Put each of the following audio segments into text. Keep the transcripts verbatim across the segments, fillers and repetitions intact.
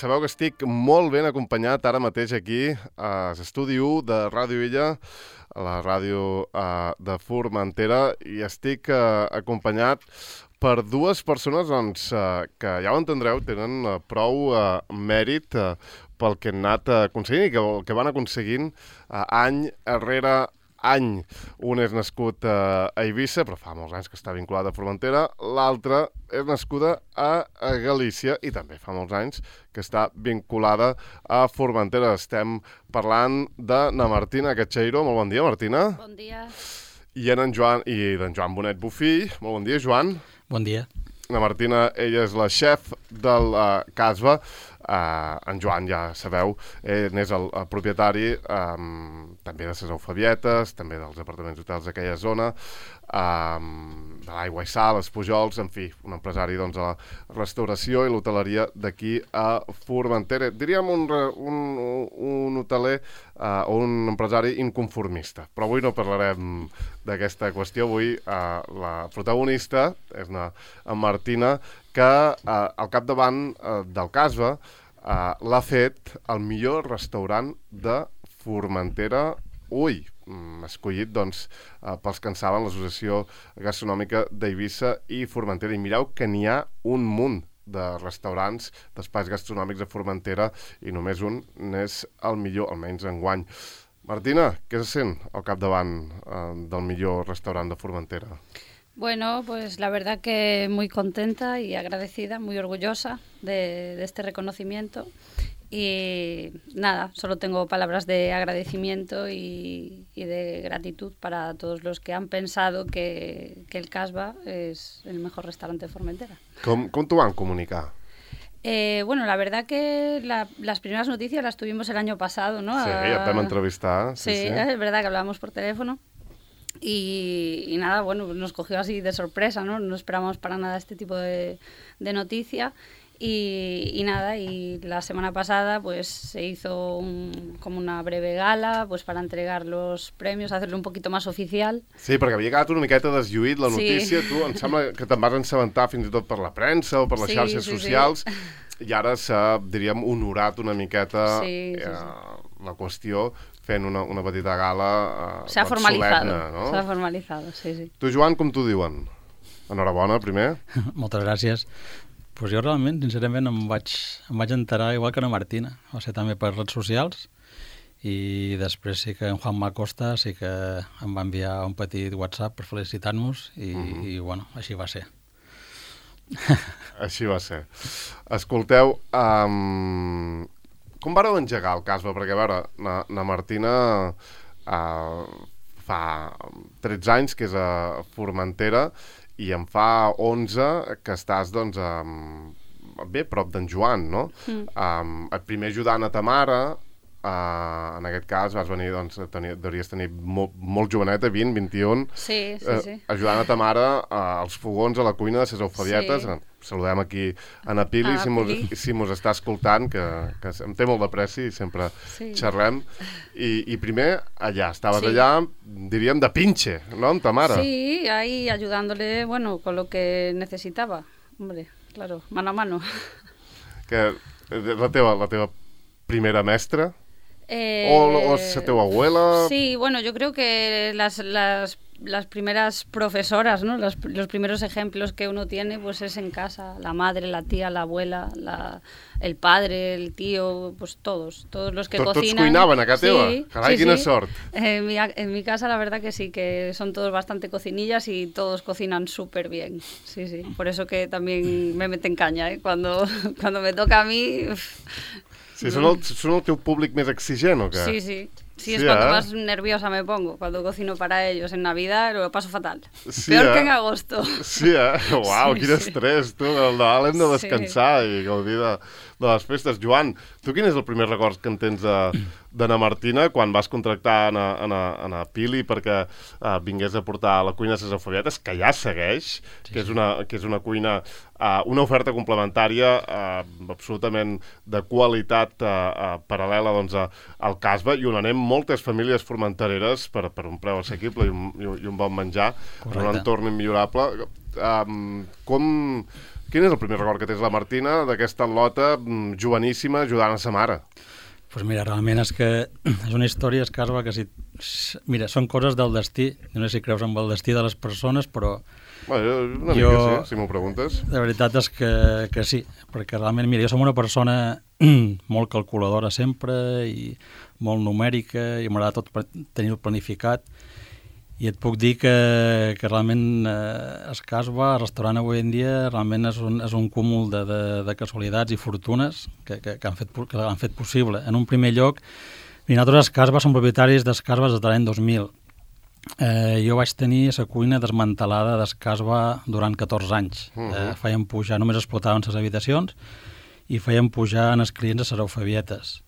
sabeu que estic molt ben acompanyat ara mateix aquí a l'estudi u de Ràdio Illa, a la ràdio uh, de Formentera, i estic uh, acompanyat per dues persones doncs, uh, que ja ho entendreu, tenen uh, prou uh, mèrit uh, pel que han anat uh, aconseguint i que, que van aconseguint uh, any rere any. Un és nascut uh, a Eivissa, però fa molts anys que està vinculat a Formentera. L'altra és nascuda a, a Galícia i també fa molts anys que està vinculada a Formentera. Estem parlant de na Martina Cacheiro. Molt bon dia, Martina. Bon dia. I en Joan, i d'en Joan Bonet Bofill. Molt bon dia, Joan. Bon dia. Na Martina, ella és la xef del uh, Casba. Uh, en Joan, ja sabeu, eh, n'és el, el propietari um, també de les Eufabietes, també dels apartaments hotels d'aquella zona, um, de l'Aigua i Sal, els Pujols, en fi, un empresari doncs, de la restauració i l'hoteleria d'aquí a Formentera. Diríem un, un, un hoteler uh, o un empresari inconformista, però avui no parlarem d'aquesta qüestió. Avui uh, la protagonista és una, en Martina, que eh, al capdavant eh, del Casba eh, l'ha fet el millor restaurant de Formentera. Ui, escollit doncs, eh, pels que en saben, l'Associació Gastronòmica d'Eivissa i Formentera. I mireu que n'hi ha un munt de restaurants, d'espais gastronòmics a Formentera, i només un n'és el millor, almenys enguany. Martina, què se sent al capdavant eh, del millor restaurant de Formentera? Bueno, pues la verdad que muy contenta y agradecida, muy orgullosa de, de este reconocimiento. Y nada, solo tengo palabras de agradecimiento y, y de gratitud para todos los que han pensado que, que el Casba es el mejor restaurante de Formentera. Com, com t'ho van comunicar? Eh, bueno, la verdad que la, las primeras noticias las tuvimos el año pasado, ¿no? Sí, ja et vam entrevistar. Sí, sí, sí. Es verdad que hablábamos por teléfono. Y, y nada, bueno, nos cogió así de sorpresa, ¿no? No esperábamos para nada este tipo de, de noticia. Y, y nada, y la semana pasada pues se hizo un, como una breve gala pues para entregar los premios, hacerlo un poquito más oficial. Sí, perquè havia quedat una miqueta deslluït la notícia. Sí. Tu em sembla que te'n vas assabentar fins i tot per la premsa o per les sí, xarxes sí, socials. Sí. I ara s'ha, diríem, honorat una miqueta sí, sí, sí. Eh, la qüestió fent una, una petita gala eh, se ha formalizado, solemne, no? Se ha formalizado, sí, sí. Tu, Joan, com t'ho diuen? Enhorabona, primer. Moltes gràcies. Pues jo realment, sincerament, em vaig, em vaig enterar igual que una Martina. Va ser també per redes socials i després sí que en Juan Macosta sí que em va enviar un petit WhatsApp per felicitar-nos i, mm-hmm. i bueno, així va ser. Així va ser. Escolteu, um, com vareu engegar el Casba? Perquè, a veure, na, na Martina uh, fa tretze anys que és a Formentera i en fa onze que estàs, doncs, um, bé, prop d'en Joan, no? Mm. Um, et primer ajudant a ta mare, uh, en aquest cas vas venir, doncs, tenir, devries tenir molt, molt joveneta, vint, vint-i-un, sí, sí, sí. Uh, ajudant a ta mare uh, als fogons a la cuina de ses Eufabietes. Sí. Saludem aquí a na Pili, si mos, si mos està escoltant, que, que em té molt d'apreci i sempre sí. xerrem. I, I primer, allà, estaves sí. allà, diríem, de pinche, ¿no?, amb ta mare. Sí, ahí ayudándole, bueno, con lo que necesitaba. Hombre, claro, mano a mano. Que la teva, la teva primera mestra? Eh, o, o la teva abuela? Sí, bueno, yo creo que las... las las primeras profesoras, ¿no? Los, los primeros ejemplos que uno tiene pues es en casa, la madre, la tía, la abuela, la, el padre, el tío, pues todos, todos los que Tot, cocinan. Tots cuinaven a casa teva? Sí, Carai, sí, quina sí. sort. En mi, en mi casa la verdad que sí, que son todos bastante cocinillas y todos cocinan súper bien, sí, sí. Por eso que también me meten caña, ¿eh? Cuando, cuando me toca a mí... Sí, són el, són el teu públic més exigent, o què? Sí, sí. Sí, es sí, cuando eh? más nerviosa me pongo, cuando cocino para ellos. En Navidad lo paso fatal. Sí, Peor eh? que en agosto. Sí, eh? Uau, sí, quin sí. estrès, tu. El Nadal hem de descansar sí. i gaudir de, de les festes. Joan, tu quin és el primer record que en tens de, de na Martina quan vas contractar a na, a na, a na Pili perquè uh, vingués a portar a la cuina de ses Eufabietes, que ja segueix, sí, que, és una, que és una cuina, uh, una oferta complementària uh, absolutament de qualitat uh, uh, paral·lela doncs, a, al Casba, i on anem moltes famílies formentereres per, per un preu assequible i un, i un bon menjar, en un entorn immillorable. Um, com... Quin és el primer record que tens la Martina d'aquesta lota um, joveníssima ajudant a sa mare? Pues mira, realment és que és una història escarba que si... Mira, són coses del destí. No sé si creus en el destí de les persones, però... Bueno, una jo, mica, sí, si m'ho preguntes. La veritat és que, que sí, perquè realment, mira, jo som una persona molt calculadora sempre i molt numèrica i m'agrada tot tenir-ho planificat. I et puc dir que, que realment eh, es Casba, el restaurant avui en dia, realment és un, és un cúmul de, de, de casualitats i fortunes que, que, que, han fet, que l'han fet possible. En un primer lloc, nosaltres a Casba som propietaris d'Escasbas des de l'any dos mil. Eh, jo vaig tenir la cuina desmantelada d'Escasba durant catorze anys. Uh -huh. eh, feien pujar, només explotaven les habitacions i feien pujar els clients a les eufebietes.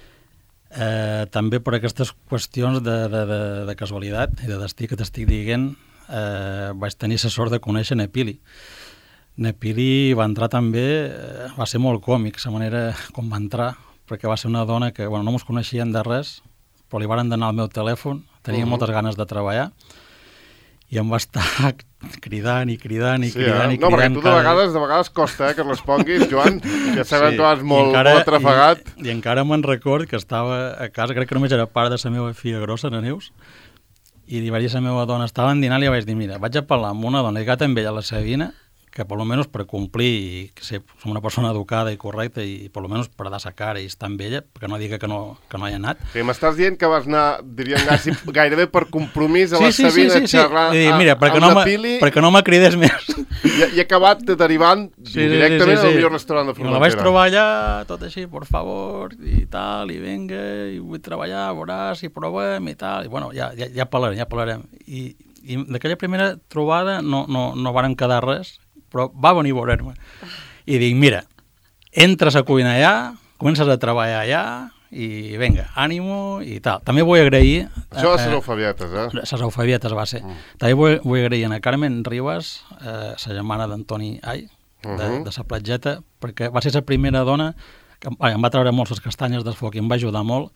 Eh, també per aquestes qüestions de, de, de, de casualitat i de destí que t'estic dient, eh, vaig tenir la sort de conèixer Nepili. Nepili va entrar també, eh, va ser molt còmic la manera com va entrar, perquè va ser una dona que, bueno, no mos coneixien de res, però li varen donar el meu telèfon, tenia uh -huh. moltes ganes de treballar, i em va estar cridant i cridant i sí, cridant eh? i no, cridant. No, perquè tu de cada... vegades, de vegades costa eh, que responguis, Joan, ja sabem sí. que vas molt, encara, molt atrafegat. I, I encara me'n record que estava a casa, crec que només era pare de la meva filla grossa, la Neus, i li vaig dir a la meva dona, estaven dinant i li vaig dir, mira, vaig a parlar amb una dona que també ella, la Sabina, que per almenys per complir, i que sé, som una persona educada i correcta, i per almenys per dar sa cara i estar amb ella, perquè no digui que no, que no hi ha anat. Sí, m'estàs dient que vas anar, diríem, gairebé per compromís a sí, la sí, Sabina sí, sí, sí. a xerrar I, mira, perquè no, Pili, perquè no m'acridés més. I, i acabat derivant sí, directament sí, sí, sí. al millor restaurant de Formentera. I me la vaig trobar allà, tot així, por favor, i tal, i venga, i vull treballar, veuràs, i provem, i tal, i bueno, ja, ja, ja parlarem, ja parlarem. I, i d'aquella primera trobada no, no, no varen quedar res, però va venir a veure-me. I dic, mira, entres a cuina allà, comences a treballar allà, i vinga, ànimo i tal. També vull agrair... Això de les eufebietes, eh? Les eufebietes va ser. Mm. També vull, vull agrair a Carmen Ribas, eh, la germana d'Antoni Ai, de, uh -huh. de sa platgeta, perquè va ser la primera dona que em, em va treure molt les castanyes del foc i em va ajudar molt.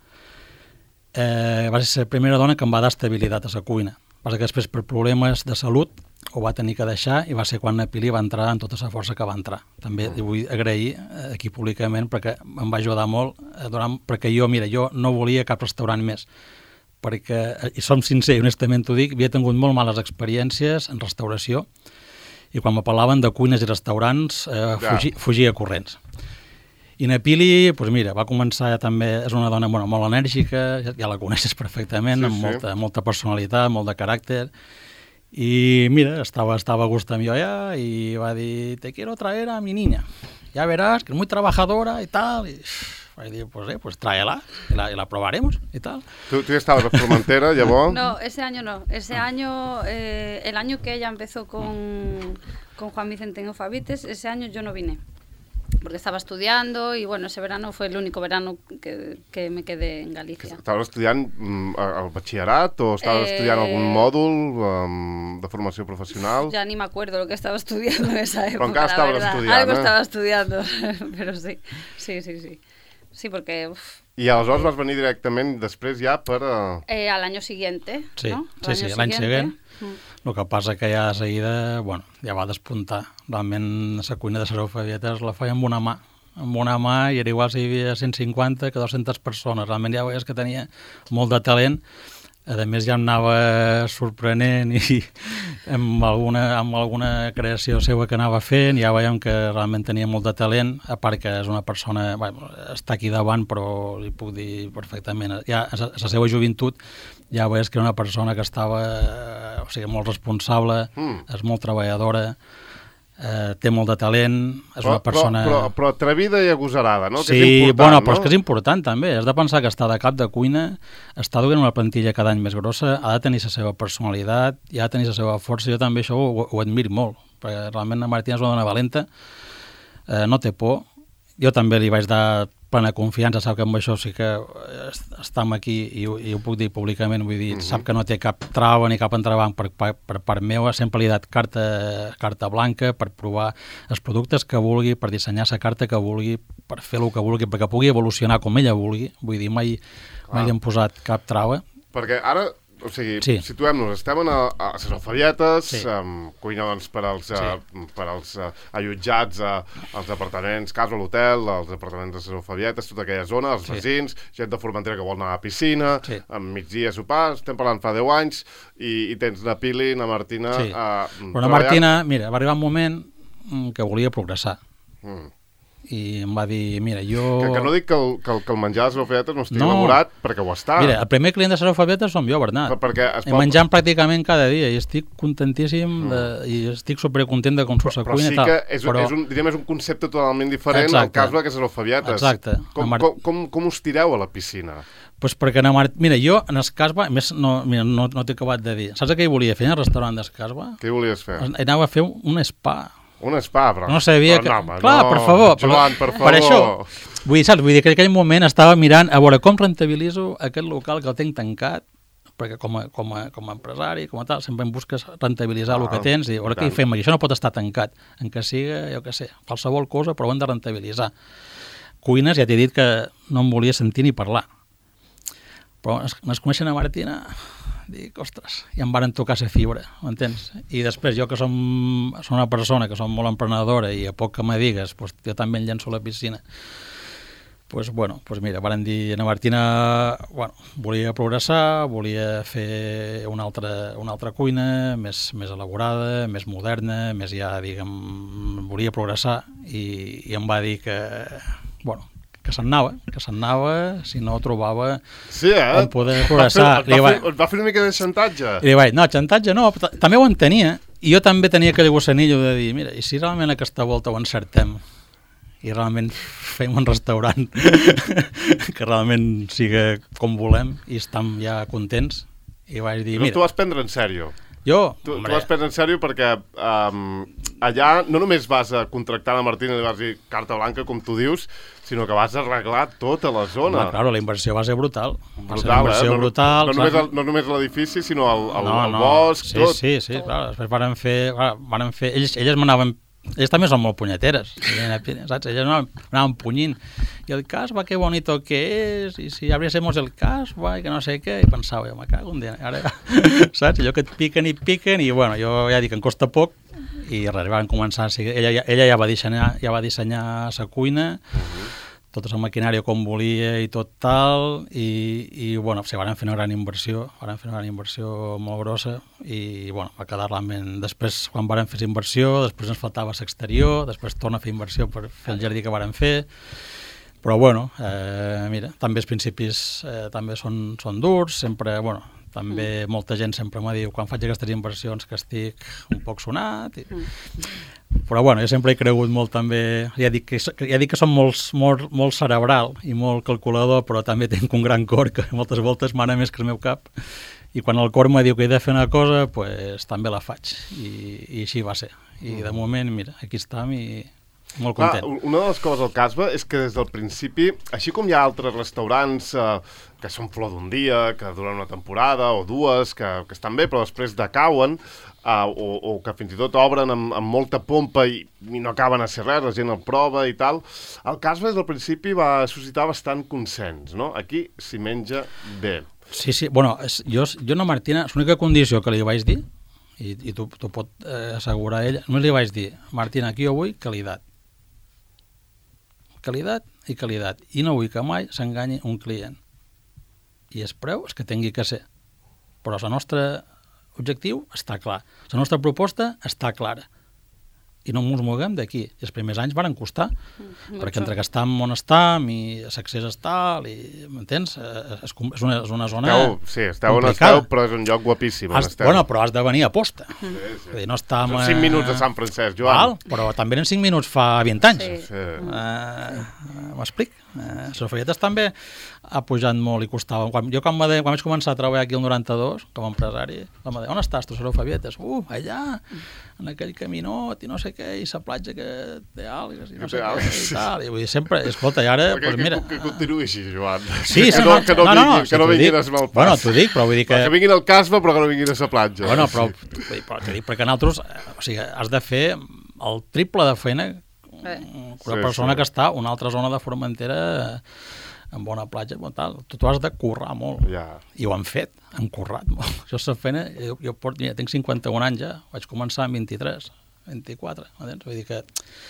Eh, va ser la primera dona que em va dar estabilitat a la cuina. Passa que després, per problemes de salut, ho va tenir que deixar i va ser quan Nepili va entrar en tota la força que va entrar. També li vull agrair aquí públicament perquè em va ajudar molt, durant, perquè jo, mira, jo no volia cap restaurant més, perquè, i som sincers i honestament t'ho dic, havia tingut molt males experiències en restauració i quan me parlaven de cuines i restaurants eh, fugi, fugia corrents. I Nepili, doncs mira, va començar ja també, és una dona bueno, molt enèrgica, ja, ja la coneixes perfectament, sí, amb sí. Molta, molta personalitat, molt de caràcter, i mira, estava, estava a gust amb jo allà i va dir, te quiero traer a mi niña, ya verás que es muy trabajadora y tal, y vaig dir, pues, eh, pues tráela y la, y la probaremos y tal. ¿Tú, tú estabas en Formentera, llavors? No, ese año no, ese año, eh, el año que ella empezó con, con Juan Vicente en Eufebites, ese año yo no vine. Porque estaba estudiando y bueno, ese verano fue el único verano que, que me quedé en Galicia. ¿Estabas estudiant mm, el batxillerat o estabas eh... estudiant algun mòdul um, de formació professional? Ya ni me acuerdo lo que estaba estudiando en esa época, Però encara la estaves verdad. estudiant, Algo eh? estaba estudiando, pero sí, sí, sí, sí. Sí, porque... Uf, I aleshores vas venir directament després ja per... Uh... Eh, al año siguiente, sí, ¿no? Sí, sí, l'any següent. El que passa que ja de seguida, bueno, ja va despuntar. Realment la cuina de les eufebietes la feia amb una mà. Amb una mà i era igual si hi havia cent cinquanta que dues-centes persones. Realment ja veies que tenia molt de talent. A més ja em anava sorprenent i amb alguna, amb alguna creació seva que anava fent ja veiem que realment tenia molt de talent, a part que és una persona, bueno, està aquí davant però li puc dir perfectament, ja a la seva joventut ja veies que era una persona que estava, o sigui, molt responsable, mm. és molt treballadora, Eh, té molt de talent, és però, una persona... Però, però, però atrevida i agosarada, no? Sí, que és important, bueno, no? però és que és important també. Has de pensar que està de cap de cuina, està duent una plantilla cada any més grossa, ha de tenir la seva personalitat i ha de tenir la seva força. Jo també això ho, ho admiro molt, perquè realment la Martina és una dona valenta, eh, no té por. Jo també li vaig dar plena confiança, sap que amb això sí que estem aquí i, i ho puc dir públicament, vull dir, uh-huh. sap que no té cap trava ni cap entrebanc per, per, per part meva, sempre li he dat carta, carta blanca per provar els productes que vulgui, per dissenyar la carta que vulgui, per fer el que vulgui, perquè pugui evolucionar com ella vulgui, vull dir, mai, mai li hem posat cap trava. Perquè ara o sigui, Sí. situem-nos, estem a, a les alfabietes, Sí. um, cuina doncs, per als, Sí. uh, per als uh, allotjats uh, als apartaments, casa a l'hotel, als apartaments de les alfabietes, tota aquella zona, els Sí. veïns, gent de Formentera que vol anar a la piscina, Sí. a migdia sopar, estem parlant fa deu anys, i, i tens na Pili, na Martina... Sí. Uh, Però la Martina, mira, va arribar un moment mm, que volia progressar. Mm. I em va dir, mira, jo... Que, que no dic que el, que el, que el menjar de les alfabietes no estigui No. elaborat, perquè ho està. Mira, el primer client de les alfabetes som jo, Bernat. Per- perquè es Em pot- menjant pràcticament cada dia i estic contentíssim de, i estic supercontent de com s'ho Però cuina sí i tal. que és, però... és, un, diríem, és un concepte totalment diferent Exacte. al cas de que les alfabietes. Exacte. Com, La Mar- com, com, com us tireu a la piscina? Pues perquè no, mira, jo en Escasba, a més no, mira, no, no t'he acabat de dir, saps què hi volia fer en el restaurant d'Escasba? Què hi volies fer? Anava a fer un spa. Un spa, però... No sabia però que... No, home, Clar, no. per favor. Joan, per favor. Per això, vull dir, saps? Vull dir que en aquell moment estava mirant a veure com rentabilitzo aquest local que el tenc tancat, perquè com a, com a, com a empresari, com a tal, sempre em busques rentabilitzar Ah, el que tens i a veure què hi tant. fem aquí. Això no pot estar tancat, en què siga, jo què sé, qualsevol cosa, però ho hem de rentabilitzar. Cuines, ja t'he dit que no em volia sentir ni parlar. Però es, es coneixen a Martina, dic, ostres, i em varen tocar la fibra, m'entens? I després jo que som, som una persona que som molt emprenedora i a poc que me digues, pues, jo també em llenço a la piscina. Pues, bueno, pues mira, varen dir, a Martina, bueno, volia progressar, volia fer una altra, una altra cuina més, més elaborada, més moderna, més ja, diguem, volia progressar i, i em va dir que, bueno, que se'n anava, que se'n anava si no trobava Sí, eh? on poder progressar. Et va, Li fer, vaig- et va fer una mica de xantatge? I li vaig, no, xantatge no, però t- també ho entenia. I jo també tenia aquell gossanillo de dir, mira, i si realment aquesta volta ho encertem i realment fem un restaurant que realment siga com volem i estem ja contents, i vaig dir, No, mira, tu vas prendre en sèrio. jo, Tu, tu hombre, vas prendre en sèrio perquè um, allà no només vas a contractar la Martina i li vas dir carta blanca, com tu dius, sinó que vas arreglar tota la zona. home, claro, la inversió va ser brutal. Va ser Brutal, una inversió eh? No, brutal. no, només clar. el, no només l'edifici, sinó el, el, no, el no. bosc, sí, tot. Sí, sí, clar, després varen fer, clar, varen fer ells, elles m'anaven, elles també són molt punyeteres, saps? Elles anaven, anaven punyint, i el casba, que bonito que és, i si abriésemos el casba, i que no sé què, i pensava, jo me cago un dia, ara, saps? Allò que et piquen i piquen, i bueno, jo ja dic, em costa poc, i res, van començar, o sigui, ella, ella ja va dissenyar, ja va dissenyar sa cuina, Uh-huh. tota la maquinària com volia i tot tal, i, i bueno, sí, van fer una gran inversió, van fer una gran inversió molt grossa, i bueno, va quedar realment... Després, quan van fer inversió, després ens faltava l'exterior, després torna a fer inversió per fer el jardí que van fer, però bueno, eh, mira, també els principis eh, també són, són durs, sempre, bueno, també mm. molta gent sempre m'ha dit, quan faig aquestes inversions que estic un poc sonat, i... mm. però bueno, jo sempre he cregut molt també, ja dic que, ja dic que som molt, molt, molt cerebral i molt calculador, però també tinc un gran cor que moltes voltes mana més que el meu cap, i quan el cor me diu que he de fer una cosa, pues, també la faig, i, i així va ser, i de moment, mira, aquí estem i molt content. Clar, una de les coses del Casba és que des del principi, així com hi ha altres restaurants eh, que són flor d'un dia, que duren una temporada o dues, que, que estan bé, però després decauen, eh, o, o que fins i tot obren amb, amb molta pompa i, i no acaben a ser res, la gent el prova i tal, el Casba des del principi va suscitar bastant consens, no? Aquí s'hi menja bé. Sí, sí, bueno, és, jo, jo no, Martina, l'única condició que li vaig dir, i, i tu, tu pot eh, assegurar ella, només li vaig dir, Martina, aquí jo vull qualitat. Qualitat i qualitat. I no vull que mai s'enganyi un client. I el preu és que tingui que ser. Però el nostre objectiu està clar. La nostra proposta està clara. I no ens moguem d'aquí. I els primers anys varen costar, mm, perquè entre que estem on estem i l'accés és tal, i m'entens? És, és, una, és una zona Esteu, sí, esteu on complicada. esteu, però és un lloc guapíssim. Has, bueno, però has de venir a posta. Sí, sí. Vull dir, no estem... Són cinc minuts a Sant Francesc, Joan. Val, però també eren cinc minuts fa vint anys. Sí. Sí. Uh, M'explic? Uh, les ofalletes també ha pujat molt i costava. Quan, jo quan, de, quan vaig començar a treballar aquí el noranta-dos, com a empresari, em va dir, on estàs, tu, les ofalletes? Uh, allà, en aquell caminot, i no sé què, i la platja que té algues, i no sé què, i tal. I vull dir, sempre, escolta, i ara, doncs que, pues mira... Que, que continuï així, Joan. Sí, que sí, no, que no, no, no, vinguin, no, que no si t'ho vinguin dic. a Smalpàs. Bueno, t'ho dic, però vull dir que... Que vinguin al Casba, però que no vinguin a la platja. Bueno, però, Sí. vull dir, però t'ho dic, perquè nosaltres, o sigui, has de fer el triple de feina que una Sí, persona sí. que està a una altra zona de Formentera en bona platja, bon, tal, tu t'ho has de currar molt. Ja. I ho han fet, han currat molt. Jo la feina, jo, jo port, mira, tinc cinquanta-un anys ja, vaig començar amb vint-i-tres, vint-i-quatre, m'entens? Vull dir que...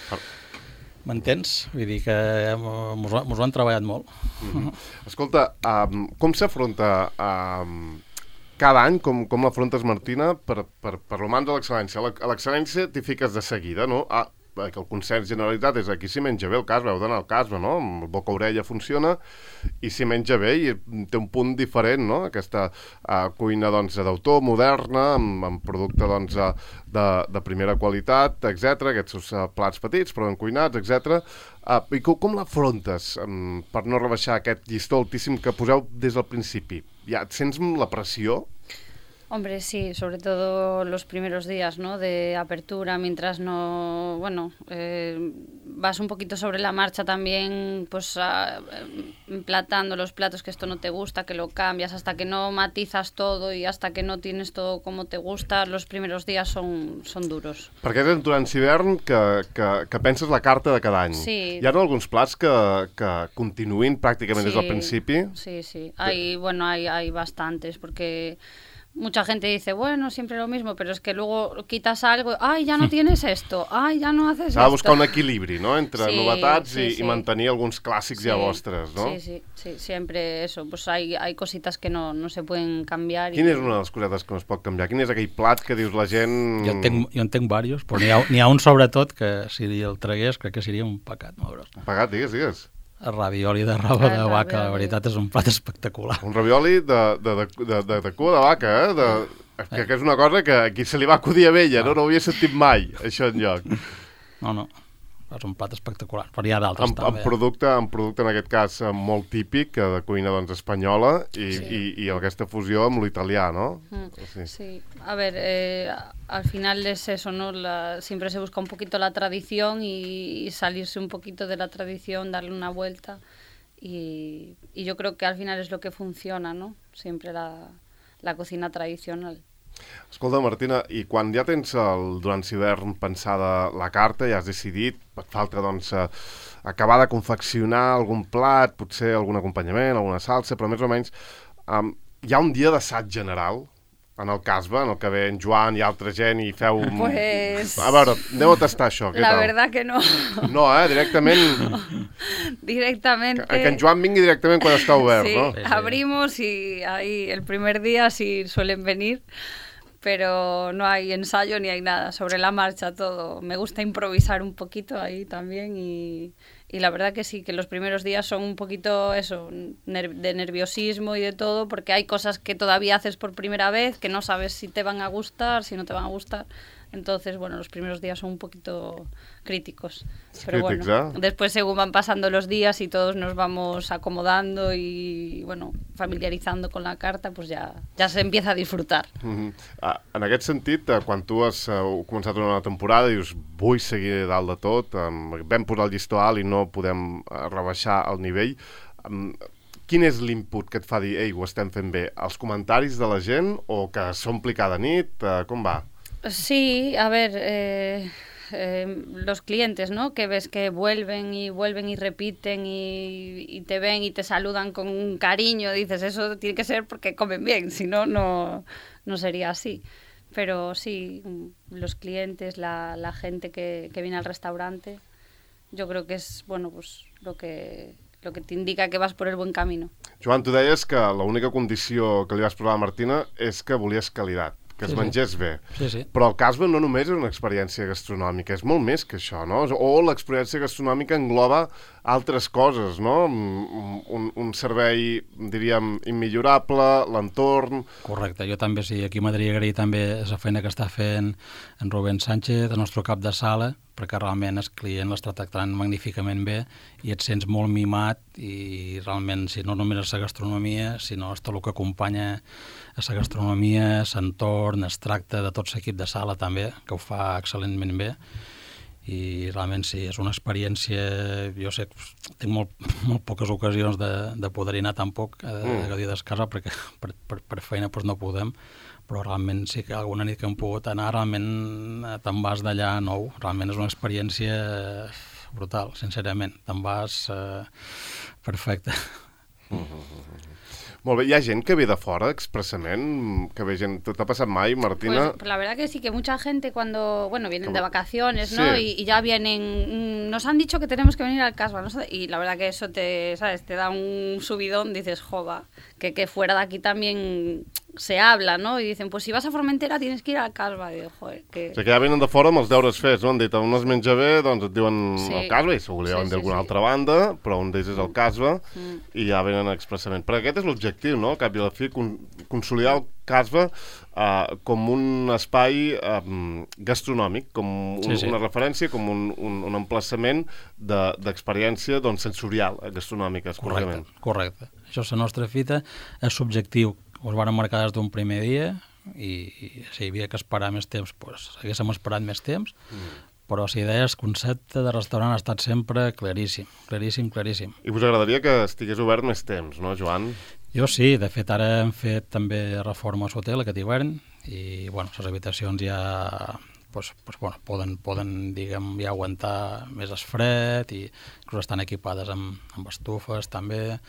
M'entens? Vull dir que mos, mos ho han treballat molt. Mm-hmm. Escolta, um, com s'afronta um, cada any, com, com l'afrontes, Martina, per, per, per l'humans de l'excel·lència? A l'excel·lència t'hi fiques de seguida, no? Ah, que el consens generalitzat és aquí si menja bé el casba, heu d'anar al casba, no? Amb boca-orella funciona, i si menja bé i té un punt diferent, no? Aquesta uh, cuina, doncs, d'autor, moderna, amb, amb producte, doncs, de, de primera qualitat, etcètera, aquests uh, plats petits, però ben cuinats, etcètera. Uh, I com, com l'afrontes, um, per no rebaixar aquest llistó altíssim que poseu des del principi? Ja et sents la pressió? Hombre, sí, sobre todo los primeros días, ¿no? De apertura, mientras no, bueno, eh, vas un poquito sobre la marcha también, pues a, emplatando los platos que esto no te gusta, que lo cambias, hasta que no matizas todo y hasta que no tienes todo como te gusta, los primeros días son, son duros. Perquè és durant l'hivern que, que, que penses la carta de cada any. Sí. Hi ha alguns plats que, que continuïn pràcticament Sí, des del principi? Sí, sí, hay, bueno, hay, hay bastantes, porque... Mucha gente dice, bueno, siempre lo mismo, pero es que luego quitas algo, ay, ya no tienes esto, ay, ya no haces S'ha de esto. buscar un equilibri, ¿no? Entre Sí, novetats sí, i, sí. i mantenir alguns clàssics Sí, ja vostres, no? Sí, sí, sí, siempre eso, pues hay, hay cositas que no, no se pueden cambiar. Quina y... és una de les cosetes que no es pot canviar? Quin és aquell plat que dius la gent... Jo en tenc, jo en tenc diversos, però n'hi ha, n'hi ha un sobretot que si el tragués crec que seria un pecat, moure's. Pagat, digues, digues. El ravioli de raba El de vaca, la ravioli. veritat és un plat espectacular. Un ravioli de, de, de, de, de, de cua de vaca, eh? De, que, que és una cosa que aquí se li va acudir a ella, no? No ho havia sentit mai, això enlloc. No, no, és un plat espectacular, però hi ha d'altres Amb, també. amb, producte, amb producte, en aquest cas, eh, molt típic, eh, de cuina, doncs, espanyola, i, Sí. i, i aquesta fusió amb l'italià, no? Mm, Sí. sí, a ver, eh, al final es eso, ¿no? La, siempre se busca un poquito la tradición y, y salirse un poquito de la tradición, darle una vuelta y, y yo creo que al final es lo que funciona, ¿no? Siempre la, la cocina tradicional. Escolta, Martina, i quan ja tens el, durant l'hivern pensada la carta, ja has decidit, et falta, doncs, eh, acabar de confeccionar algun plat, potser algun acompanyament, alguna salsa, però més o menys um, hi ha un dia d'assaig general en el Casba, en el que ve en Joan i altra gent i feu... Un... Pues... A veure, aneu a tastar això, què La tal? verdad que no. No, eh? Directament... Directamente... Que, que en Joan vingui directament quan està obert, sí, no? Sí, sí. abrimos y ahí el primer día sí suelen venir, pero no hay ensayo ni hay nada, sobre la marcha todo. Me gusta improvisar un poquito ahí también y, y la verdad que sí, que los primeros días son un poquito eso, ner- de nerviosismo y de todo, porque hay cosas que todavía haces por primera vez, que no sabes si te van a gustar, si no te van a gustar. Entonces, bueno, los primeros días son un poquito críticos. Pero Crítics, bueno, eh? después según van pasando los días y todos nos vamos acomodando y, bueno, familiarizando con la carta, pues ya, ya se empieza a disfrutar. Mm-hmm. Ah, en aquest sentit, eh, quan tu has eh, començat una nova temporada i dius vull seguir dalt de tot, eh, vam posar el llistó alt i no podem eh, rebaixar el nivell, eh, quin és l'input que et fa dir ei, ho estem fent bé? Els comentaris de la gent o que s'ompli cada nit? Eh, com va? Sí, a ver, eh, eh, los clientes, ¿no? Que ves que vuelven y vuelven y repiten y, y te ven y te saludan con cariño, dices, eso tiene que ser porque comen bien, si no, no, no sería así. Pero sí, los clientes, la, la gente que, que viene al restaurante, yo creo que es, bueno, pues lo que, lo que te indica que vas por el buen camino. Joan, tu deies que l'única condició que li vas posar a la Martina és que volies qualitat, que es Sí, sí. mengés bé. Sí, sí. Però el Casba no només és una experiència gastronòmica, és molt més que això, no? O l'experiència gastronòmica engloba altres coses, no? Un, un servei, diríem, immillorable, l'entorn... Correcte, jo també sí, aquí m'agradaria agrair també la feina que està fent en Rubén Sánchez, el nostre cap de sala, perquè realment el client l'està tractant magníficament bé i et sents molt mimat i realment, si no només és la gastronomia, sinó és tot el que acompanya a la gastronomia, l'entorn, es tracta de tot l'equip de sala també, que ho fa excel·lentment bé i realment sí, és una experiència, jo sé, tinc molt, molt poques ocasions de, de poder-hi anar tampoc a, a gaudir de casa perquè per, per, per feina doncs no podem, però realment sí que alguna nit que hem pogut anar, realment te'n vas d'allà nou, realment és una experiència brutal, sincerament, te'n vas eh, perfecte. Uh -huh. Molt bé, hi ha gent que ve de fora expressament, que ve gent... ¿T'ha pasado mai, Martina? Pues la verdad que sí, que mucha gente cuando, bueno, vienen de vacaciones, ¿no? Sí. Y, y ya vienen, nos han dicho que tenemos que venir al Casbah, ¿no? Y la verdad que eso te, ¿sabes? Te da un subidón, dices, jova, que, que fuera de aquí también se habla, ¿no? Y dicen, pues si vas a Formentera tienes que ir al Casbah. I dic, joder, que... O sigui que ja venen de fora amb els deures fets, no? Han dit, un es menja bé, doncs et diuen sí. el Casbah, i segur que ja sí, d'alguna sí, sí. altra banda, però un d'ells és el Casbah, mm. i ja venen expressament. Però aquest és l'objectiu, no? Cap i a la fi, con consolidar el Casbah uh, com un espai um, gastronòmic, com un, sí, sí. una referència, com un, un, un emplaçament d'experiència de, doncs, sensorial, gastronòmica, exclusivament. Correcte, correcte. Això és la nostra fita, és subjectiu. Us van marcar des d'un primer dia i, i si hi havia que esperar més temps, doncs haguéssim esperat més temps, mm. però la idea, el concepte de restaurant ha estat sempre claríssim, claríssim, claríssim. I us agradaria que estigués obert més temps, no, Joan? Jo sí, de fet ara hem fet també reformes hotel aquest hivern i bueno, les habitacions ja pues, pues, bueno, poden, poden diguem, ja aguantar més el fred i inclús estan equipades amb, amb estufes també.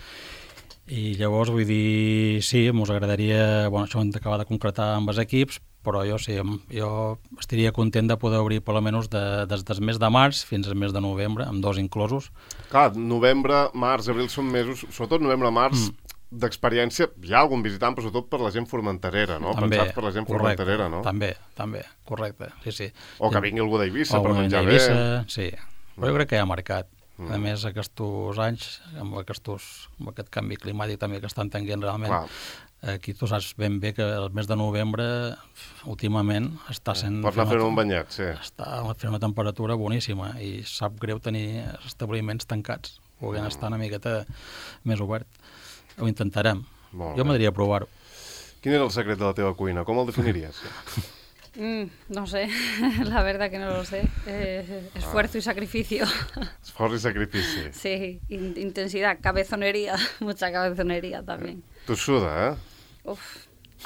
I llavors, vull dir, sí, ens agradaria, bueno, això ho hem d'acabar de concretar amb els equips, però jo sí, jo estaria content de poder obrir per almenys de, des del mes de març fins al mes de novembre, amb dos inclosos. Clar, novembre, març, abril són mesos, sobretot novembre-març, mm. d'experiència, hi ha algun visitant, però sobretot per la gent formenterera, no? També, pensat per la gent correcte, formenterera, no? També, també, correcte, sí, sí. O que vingui algú d'Eivissa per menjar bé. Eivissa, sí, però jo crec que hi ha mercat. A més, aquests anys, amb, aquestos, amb aquest canvi climàtic també que estan tenint realment, clar. Aquí tu saps ben bé que el mes de novembre, últimament, està sent... Pots anar fent un banyat, sí. Està fent una temperatura boníssima i sap greu tenir establiments tancats, podent mm. estar una miqueta més obert. Ho intentarem. Molt jo m'agradaria provar-ho. Quin és el secret de la teva cuina? Com el definiries? Mm, no sé, la verdad que no lo sé. Eh, esfuerzo ah. y sacrificio. Esfuerzo y sacrificio. Sí, in intensidad, cabezonería, mucha cabezonería también. Tu suda, eh? Uf,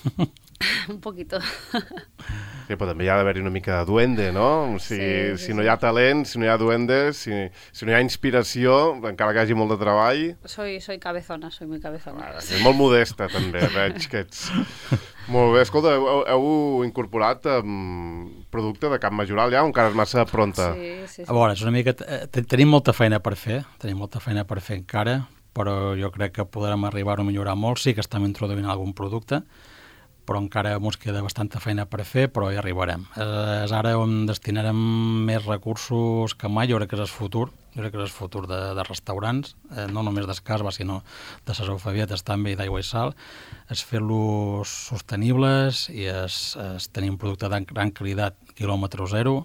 un poquito. Sí, però també hi ha d'haver-hi una mica de duende, no? O sigui, sí, sí, si no hi ha talent, si no hi ha duende, si, si no hi ha inspiració, encara que hi hagi molt de treball... Soy, soy cabezona, soy muy cabezona. Ah, és molt modesta, també, veig que ets... Molt bé, escolta, heu, heu incorporat um, producte de Camp Majoral ja, o encara és massa pronta? Sí, sí, sí. A veure, és una mica... Tenim molta feina per fer, tenim molta feina per fer encara, però jo crec que podrem arribar a millorar molt, sí que estem introduint algun producte, però encara ens queda bastanta feina per fer, però hi arribarem. És ara on destinarem més recursos que mai, jo crec que és el futur, jo crec que és el futur de, de restaurants, eh, no només del Casbah, sinó de les eufavietes també i d'Aigua i Sal, és fer-los sostenibles i és, és tenir un producte de gran qualitat, quilòmetre zero,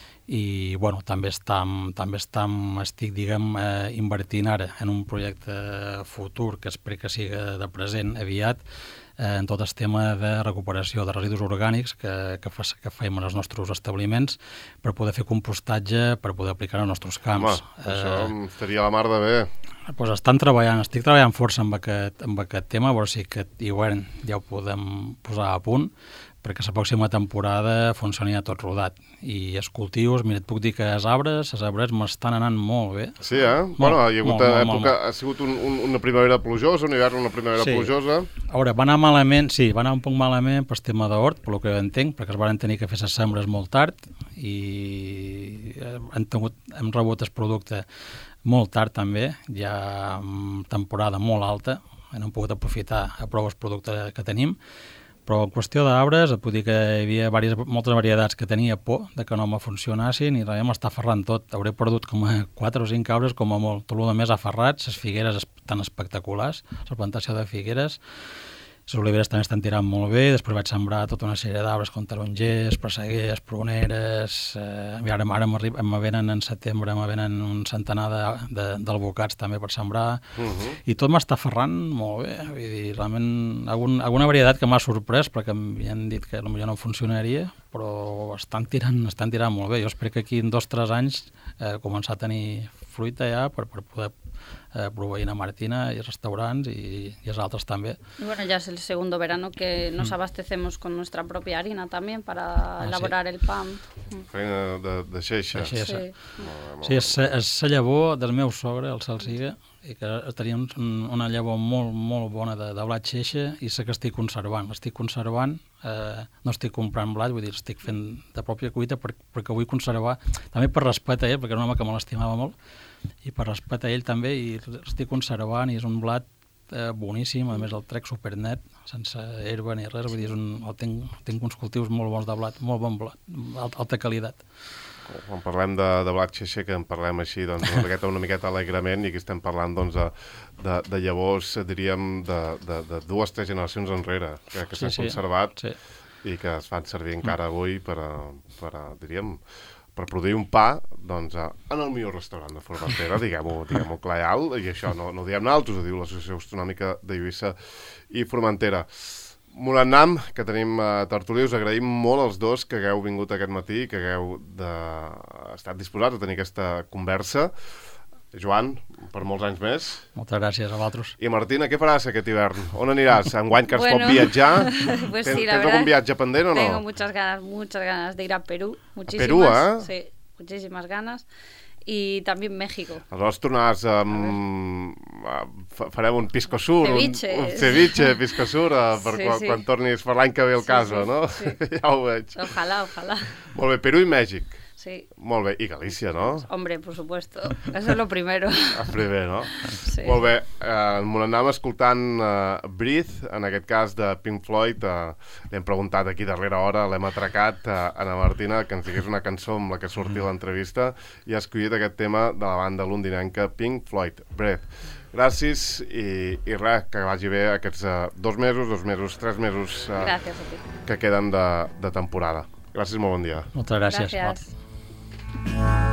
i bueno, també estem, també estem estic, diguem, eh, invertint ara en un projecte futur que espero que sigui de present aviat, eh, en tot el tema de recuperació de residus orgànics que, que, fa, que fem en els nostres establiments per poder fer compostatge, per poder aplicar als nostres camps. Home, això eh, estaria a la mar de bé. Pues estan treballant, estic treballant força amb aquest, amb aquest tema, a veure si aquest hivern ja ho podem posar a punt, perquè la pròxima temporada funcioni a tot rodat. I els cultius, mira, et puc dir que els arbres, els arbres m'estan anant molt bé. Sí, eh? Molt, bueno, hi ha hagut molt, època, molt, molt. Ha sigut un, un, una primavera plujosa, un hivern una primavera sí. plujosa. A veure, va anar malament, sí, va anar un poc malament per tema d'hort, per lo que jo entenc, perquè es van tenir que fer les sembres molt tard i hem, tingut, hem rebut el producte molt tard també, ja en temporada molt alta, no hem pogut aprofitar a prou el producte que tenim, però en qüestió d'arbres et puc dir que hi havia diverses, moltes varietats que tenia por de que no me funcionassin i realment m'està aferrant tot. Hauré perdut com a quatre o cinc arbres com a molt. Tot el més aferrats, les figueres tan espectaculars, la plantació de figueres. Les oliveres també estan tirant molt bé, després vaig sembrar tota una sèrie d'arbres com tarongers, presseguers, pruneres, eh, i ara, ara me venen en setembre, me venen un centenar d'albocats també per sembrar, uh -huh. i tot m'està aferrant molt bé, vull dir, realment algun, alguna varietat que m'ha sorprès perquè m'havien dit que potser no funcionaria, però estan tirant, estan tirant molt bé. Jo espero que aquí en dos o tres anys eh, començar a tenir fruita ja per, per poder eh, proveir a Martina i restaurants i, y els altres també. Y bueno, ya es el segundo verano que nos mm. abastecemos con nuestra propia harina también para ah, elaborar sí. el pan. Feina de, de xeixa. Sí, sí, és la llavor del meu sogre, el Salsiga, i que tenia un, una llavor molt, molt bona de, de blat xeixa i sé que estic conservant. L'estic conservant, eh, no estic comprant blat, vull dir, estic fent de pròpia cuita per, perquè vull conservar, també per respecte a ell, perquè era un home que me l'estimava molt, i per respecte a ell també, i l'estic conservant, i és un blat eh, boníssim, a més el trec supernet, sense herba ni res, vull dir, és un, tinc, tinc uns cultius molt bons de blat, molt bon blat, alta qualitat. Quan parlem de, de blat xeixa, que en parlem així, doncs, una miqueta, una miqueta alegrement, i aquí estem parlant, doncs, de, de, de llavors, diríem, de, de, de dues, tres generacions enrere, que, que s'han sí, sí. conservat sí. i que es fan servir encara avui per, a, per a, diríem, per produir un pa, doncs, en el millor restaurant de Formentera, diguem-ho diguem clar i alt, i això no, no ho diem nosaltres, ho diu l'Associació Gastronòmica de Eivissa i Formentera. Molanam, que tenim a Tertulí, us agraïm molt els dos que hagueu vingut aquest matí, que hagueu de... estat disposats a tenir aquesta conversa. Joan, per molts anys més. Moltes gràcies a vosaltres. I Martina, què faràs aquest hivern? On aniràs? Enguany que es bueno, pot viatjar? Pues Tens, sí, tens algun viatge pendent o no? Tengo muchas ganas, muchas ganas de ir a Perú. Muchísimas. A Perú, eh? Sí, muchísimas ganas. Y también México. Aleshores tornaràs amb... farem un pisco sur, ceviche. Un, un ceviche, pisco sur, per sí, quan, sí. quan tornis per l'any que ve el sí, casa, sí, no? Sí. Ja ho veig. Ojalá, ojalá. Molt bé, Perú i Mèxic. Sí. Molt bé, i Galícia, no? Hombre, por supuesto. Eso es lo primero. El primer, no? Sí. Molt bé, eh, m'anàvem escoltant eh, Breathe, en aquest cas de Pink Floyd. Eh, l'hem preguntat aquí darrere hora, l'hem atracat eh, a la Martina que ens digués una cançó amb la que sortia mm. l'entrevista i ha escollit aquest tema de la banda londinenca Pink Floyd, Breathe. Gràcies i, i res, que vagi bé aquests uh, dos mesos, dos mesos, tres mesos uh, que queden de, de temporada. Gràcies, molt bon dia. Moltes gràcies. Gràcies.